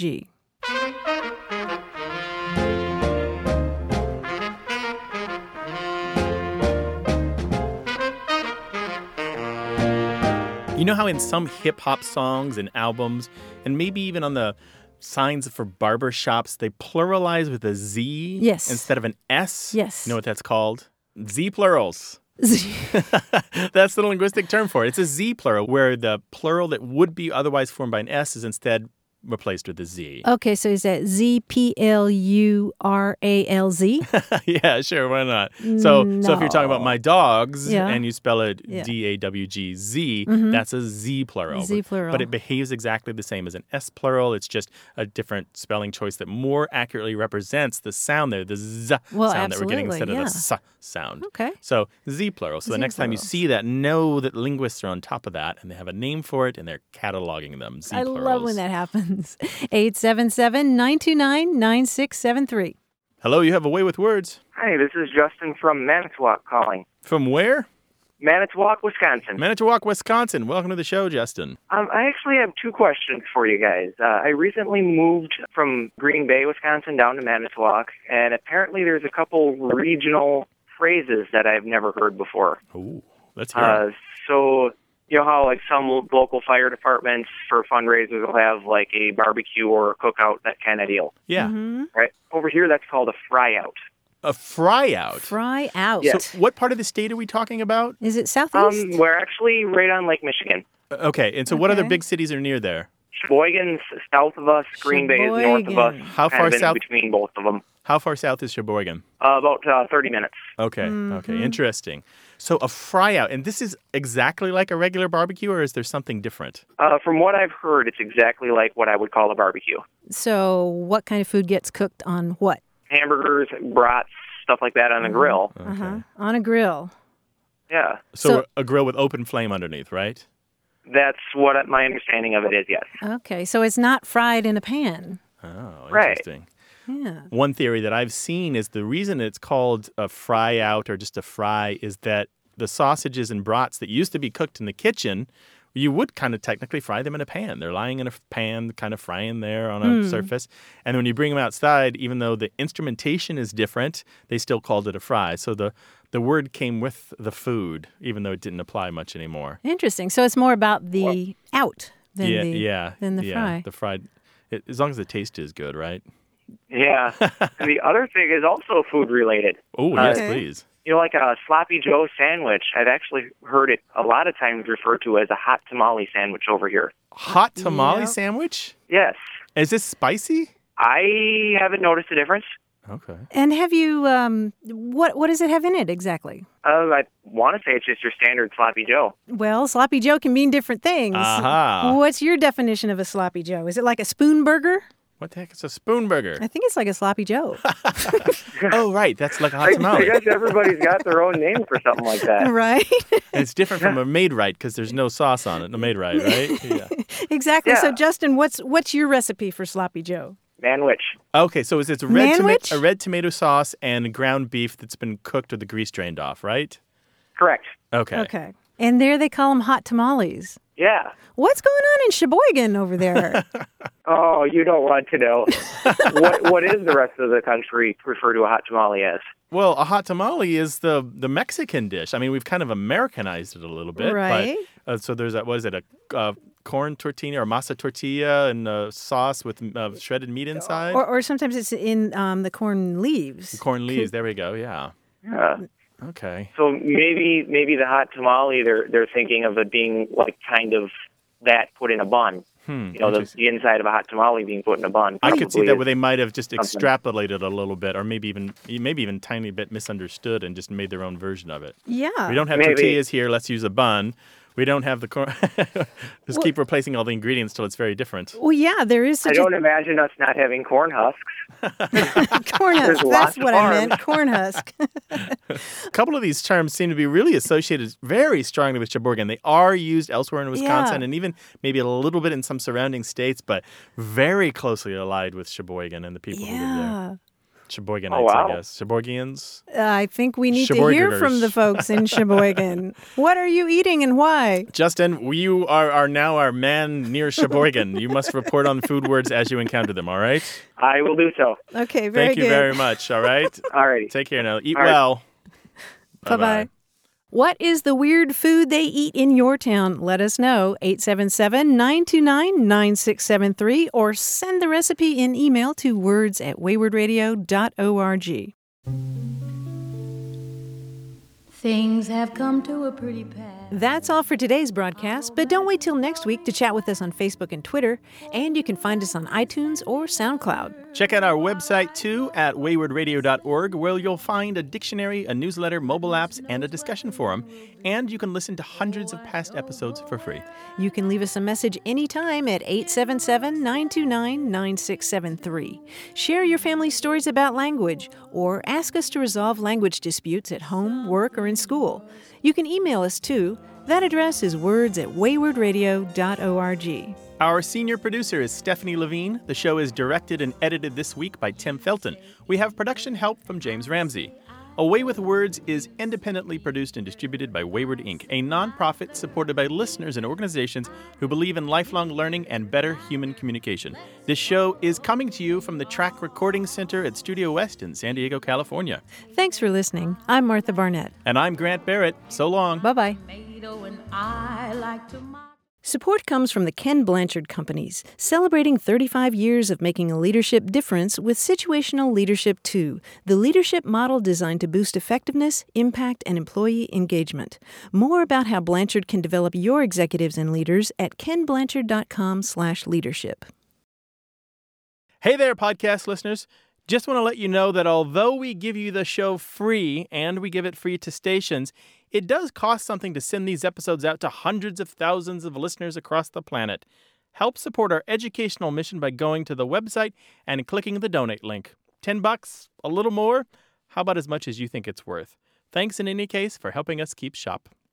You know how in some hip-hop songs and albums, and maybe even on the signs for barber shops, they pluralize with a Z Yes. instead of an S? Yes. You know what that's called? Z plurals. That's the linguistic term for it. It's a Z plural, where the plural that would be otherwise formed by an S is instead replaced with a Z. Okay, so is that Z P L U R A L Z? Yeah, sure, why not? So so if you're talking about my dogs Yeah. and you spell it Yeah. D A W G Z, Mhm. that's a Z plural. Z plural. But it behaves exactly the same as an S plural. It's just a different spelling choice that more accurately represents the sound there, the Z Well, sound that we're getting absolutely, instead of yeah. the S sound. Okay. So Z plural. So the Z next time you plurals. see that, know that linguists are on top of that and they have a name for it and they're cataloging them. Z I plurals. love when that happens. eight seven seven, nine two nine, nine six seven three. Hello, you have a way with words. Hi, this is Justin from Manitowoc calling. From where? Manitowoc, Wisconsin. Manitowoc, Wisconsin. Welcome to the show, Justin. Um, I actually have two questions for you guys. Uh, I recently moved from Green Bay, Wisconsin, down to Manitowoc, and apparently there's a couple regional phrases that I've never heard before. Ooh, let's hear Uh, it. so, you know how like some lo- local fire departments for fundraisers will have like a barbecue or a cookout, that kind of deal, Yeah. right? Over here, that's called a fry out. A fry out. Fry out. Yes. So what part of the state are we talking about? Is it southeast? Um, we're actually right on Lake Michigan. Uh, Okay, and so what other Okay. big cities are near there? Sheboygan's south of us, Green Bay is north of us. Sheboygan. How kind far of in south? between both of them. How far south is Sheboygan? Uh, about uh, thirty minutes. Okay, Mm-hmm. okay, interesting. So a fry out, and this is exactly like a regular barbecue, or is there something different? Uh, from what I've heard, it's exactly like what I would call a barbecue. So what kind of food gets cooked on what? Hamburgers, brats, stuff like that on the grill. Uh-huh. On a grill. Yeah, So, So- a grill with open flame underneath, right? that's what my understanding of it is, yes. Okay, so it's not fried in a pan. Oh, Right. interesting. Yeah. One theory that I've seen is the reason it's called a fry out or just a fry is that the sausages and brats that used to be cooked in the kitchen, you would kind of technically fry them in a pan. They're lying in a pan, kind of frying there on a Hmm. surface. And when you bring them outside, even though the instrumentation is different, they still called it a fry. So the, the word came with the food, even though it didn't apply much anymore. Interesting. So it's more about the out than yeah, the yeah, than the yeah, fry. The fried, it, as long as the taste is good, right? Yeah. And the other thing is also food related. Oh, Uh, yes, Okay. please. You know, like a sloppy Joe sandwich, I've actually heard it a lot of times referred to as a hot tamale sandwich over here. Hot tamale Yeah. sandwich? Yes. Is this spicy? I haven't noticed a difference. Okay. And have you um what what does it have in it exactly? Uh, I want to say it's just your standard sloppy Joe. Well, sloppy Joe can mean different things. Aha. What's your definition of a sloppy Joe? Is it like a spoon burger? What the heck is a spoon burger? I think it's like a sloppy Joe. Oh, right. That's like a hot I, I tamale. guess everybody's got their own name for something like that. Right? And it's different from a made right because there's no sauce on it. A made right, right? Yeah. Exactly. So Yeah. Justin, what's what's your recipe for sloppy Joe? Manwich. Okay, so it's, it's a red Manwich? tomato, a red tomato sauce and ground beef that's been cooked with the grease drained off, right? Correct. Okay. Okay. And there they call them hot tamales. Yeah. What's going on in Sheboygan over there? Oh, you don't want to know. what What is the rest of the country refer to a hot tamale as? Well, a hot tamale is the the Mexican dish. I mean, we've kind of Americanized it a little bit. Right. But, uh, so there's that, what is it, a uh, corn tortilla or masa tortilla and uh, sauce with uh, shredded meat inside? or, or sometimes it's in um, the corn leaves. Corn leaves. There we go. Yeah. Yeah. Okay. So maybe maybe the hot tamale they're they're thinking of it being like kind of that put in a bun. Hmm. You know, the, interesting. the inside of a hot tamale being put in a bun. I could see probably that is- where they might have just something. extrapolated a little bit, or maybe even maybe even tiny bit misunderstood and just made their own version of it. Yeah. We don't have Maybe. tortillas here. Let's use a bun. We don't have the corn. Just Well- keep replacing all the ingredients till it's very different. Well, yeah, there is I such don't imagine us not having corn husks. a corn husk. There's That's lots of what I farms. meant. Corn husk. A couple of these terms seem to be really associated very strongly with Sheboygan. They are used elsewhere in Wisconsin Yeah. and even maybe a little bit in some surrounding states, but very closely allied with Sheboygan and the people who live there. Yeah. Sheboygenites, Oh, wow. I guess. Sheboygians? Uh, I think we need to hear Sheboyganers. from the folks in Sheboygan. What are you eating and why? Justin, you are, are now our man near Sheboygan. You must report on food words as you encounter them, all right? I will do so. Okay, very Thank good. you very much, all right? All righty. Take care now. Eat All right. well. Bye-bye. What is the weird food they eat in your town? Let us know. eight seven seven, nine two nine, nine six seven three or send the recipe in email to words at wayward radio dot org. Things have come to a pretty pass. That's all for today's broadcast, but don't wait till next week to chat with us on Facebook and Twitter, and you can find us on iTunes or SoundCloud. Check out our website, too, at wayward radio dot org, where you'll find a dictionary, a newsletter, mobile apps, and a discussion forum. And you can listen to hundreds of past episodes for free. You can leave us a message anytime at eight seven seven, nine two nine, nine six seven three. Share your family stories about language, or ask us to resolve language disputes at home, work, or in school. You can email us, too. That address is words at wayward radio dot org. Our senior producer is Stephanie Levine. The show is directed and edited this week by Tim Felton. We have production help from James Ramsey. A Way with Words is independently produced and distributed by Wayward Incorporated, a nonprofit supported by listeners and organizations who believe in lifelong learning and better human communication. This show is coming to you from the Track Recording Center at Studio West in San Diego, California. Thanks for listening. I'm Martha Barnett. And I'm Grant Barrett. So long. Bye-bye. And I like to mock. Support comes from the Ken Blanchard Companies, celebrating thirty-five years of making a leadership difference with Situational Leadership two, the leadership model designed to boost effectiveness, impact, and employee engagement. More about how Blanchard can develop your executives and leaders at ken blanchard dot com slash leadership. Hey there, podcast listeners. Just want to let you know that although we give you the show free and we give it free to stations, it does cost something to send these episodes out to hundreds of thousands of listeners across the planet. Help support our educational mission by going to the website and clicking the donate link. Ten bucks? A little more? How about as much as you think it's worth? Thanks in any case for helping us keep shop.